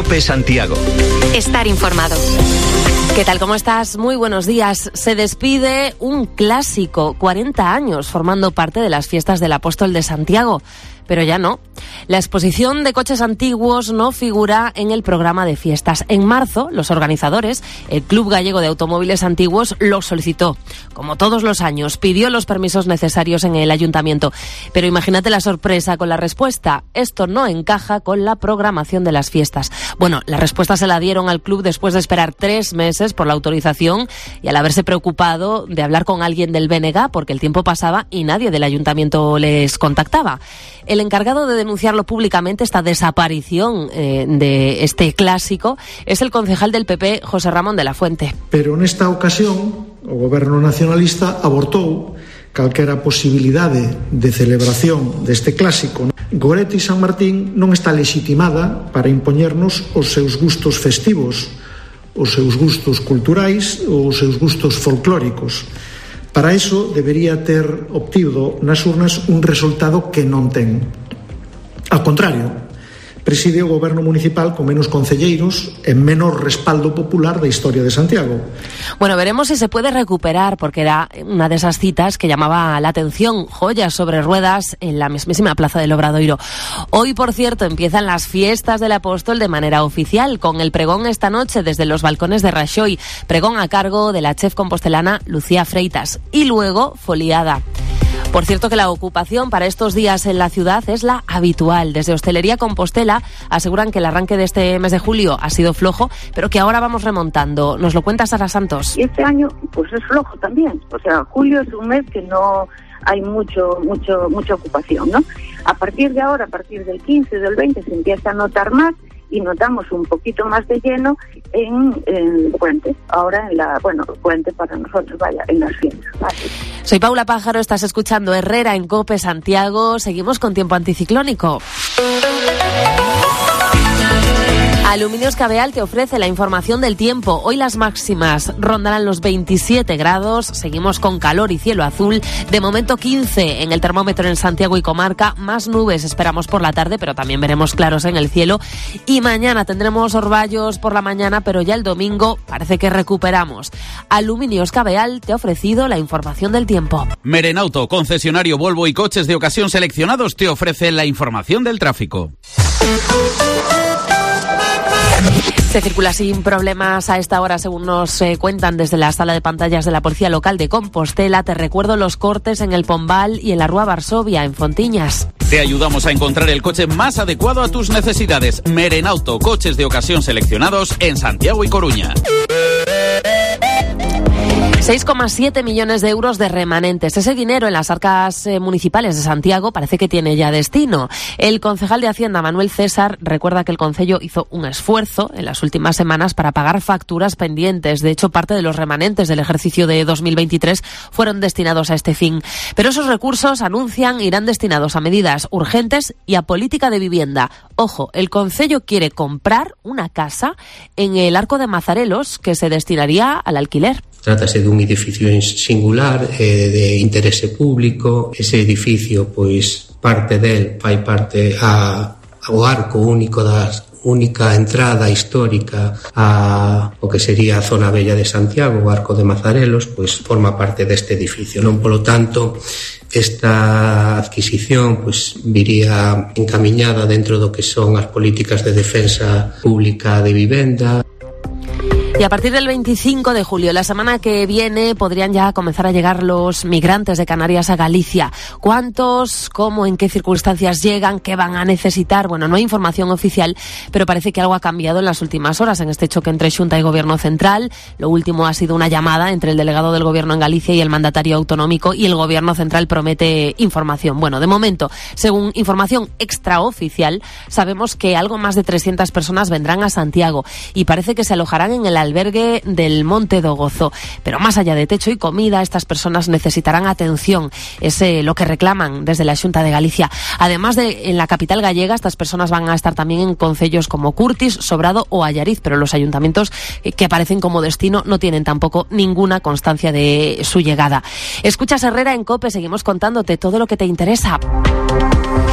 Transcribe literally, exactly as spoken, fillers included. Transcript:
COPE Santiago. Estar informado. ¿Qué tal? ¿Cómo estás? Muy buenos días. Se despide un clásico, cuarenta años formando parte de las fiestas del Apóstol de Santiago. Pero ya no. La exposición de coches antiguos no figura en el programa de fiestas. En marzo, los organizadores, el Club Gallego de Automóviles Antiguos, lo solicitó. Como todos los años, pidió los permisos necesarios en el ayuntamiento. Pero imagínate la sorpresa con la respuesta. Esto no encaja con la programación de las fiestas. Bueno, la respuesta se la dieron al club después de esperar tres meses por la autorización y al haberse preocupado de hablar con alguien del B N G, porque el tiempo pasaba y nadie del ayuntamiento les contactaba. El encargado de denunciarlo públicamente, esta desaparición eh, de este clásico, es el concejal del P P, José Ramón de la Fuente. Pero nesta ocasión, o Goberno nacionalista abortou calquera posibilidade de celebración deste clásico. Goretti San Martín non está legitimada para impoñernos os seus gustos festivos, os seus gustos culturais ou os seus gustos folclóricos. Para iso debería ter obtido nas urnas un resultado que non ten. Ao contrario, preside o goberno municipal con menos concelleiros e menos respaldo popular da historia de Santiago. Bueno, veremos si se puede recuperar, porque era una de esas citas que llamaba la atención, joyas sobre ruedas en la mismísima Plaza del Obradoiro. Hoy, por cierto, empiezan las fiestas del Apóstol de manera oficial, con el pregón esta noche desde los balcones de Raxoi, pregón a cargo de la chef compostelana Lucía Freitas, y luego foliada. Por cierto que la ocupación para estos días en la ciudad es la habitual. Desde Hostelería Compostela aseguran que el arranque de este mes de julio ha sido flojo, pero que ahora vamos remontando. Nos lo cuenta Sara Santos. Y este año pues es flojo también. O sea, julio es un mes que no hay mucho, mucho, mucha ocupación, ¿no? A partir de ahora, a partir del quince, del veinte, se empieza a notar más y notamos un poquito más de lleno en, en el puente. Ahora en la, bueno, el puente para nosotros, vaya, en las fiestas. Vale. Soy Paula Pájaro, estás escuchando Herrera en COPE Santiago. Seguimos con tiempo anticiclónico. Aluminios Cabeal te ofrece la información del tiempo. Hoy las máximas rondarán los veintisiete grados. Seguimos con calor y cielo azul. De momento quince en el termómetro en Santiago y comarca. Más nubes esperamos por la tarde, pero también veremos claros en el cielo. Y mañana tendremos orvallos por la mañana, pero ya el domingo parece que recuperamos. Aluminios Cabeal te ha ofrecido la información del tiempo. Merenauto, concesionario Volvo y coches de ocasión seleccionados, te ofrece la información del tráfico. Se circula sin problemas a esta hora, según nos eh, cuentan desde la sala de pantallas de la Policía Local de Compostela. Te recuerdo los cortes en el Pombal y en la Rúa Varsovia, en Fontiñas. Te ayudamos a encontrar el coche más adecuado a tus necesidades. Merenauto, coches de ocasión seleccionados en Santiago y Coruña. seis coma siete millones de euros de remanentes. Ese dinero en las arcas eh, municipales de Santiago parece que tiene ya destino. El concejal de Hacienda, Manuel César, recuerda que el concello hizo un esfuerzo en las últimas semanas para pagar facturas pendientes. De hecho, parte de los remanentes del ejercicio de dos mil veintitrés fueron destinados a este fin. Pero esos recursos, anuncian, irán destinados a medidas urgentes y a política de vivienda. Ojo, el concello quiere comprar una casa en el Arco de Mazarelos que se destinaría al alquiler. Trátase dun edificio singular, eh, de interese público. Ese edificio, pois, parte del fai parte a, ao arco único das única entrada histórica a o que sería a zona bella de Santiago, o Arco de Mazarelos, pois forma parte deste edificio, non? Polo tanto, esta adquisición pois viría encamiñada dentro do que son as políticas de defensa pública de vivenda. Y a partir del veinticinco de julio, la semana que viene, podrían ya comenzar a llegar los migrantes de Canarias a Galicia. ¿Cuántos, cómo, en qué circunstancias llegan, qué van a necesitar? Bueno, no hay información oficial, pero parece que algo ha cambiado en las últimas horas en este choque entre Xunta y Gobierno Central. Lo último ha sido una llamada entre el delegado del Gobierno en Galicia y el mandatario autonómico, y el Gobierno Central promete información. Bueno, de momento, según información extraoficial, sabemos que algo más de trescientas personas vendrán a Santiago y parece que se alojarán en el albergue del Monte do Gozo. Pero más allá de techo y comida, estas personas necesitarán atención. Es eh, lo que reclaman desde la Xunta de Galicia. Además de en la capital gallega, estas personas van a estar también en concellos como Curtis, Sobrado o Allariz, pero los ayuntamientos eh, que aparecen como destino no tienen tampoco ninguna constancia de su llegada. Escuchas Herrera en COPE, seguimos contándote todo lo que te interesa.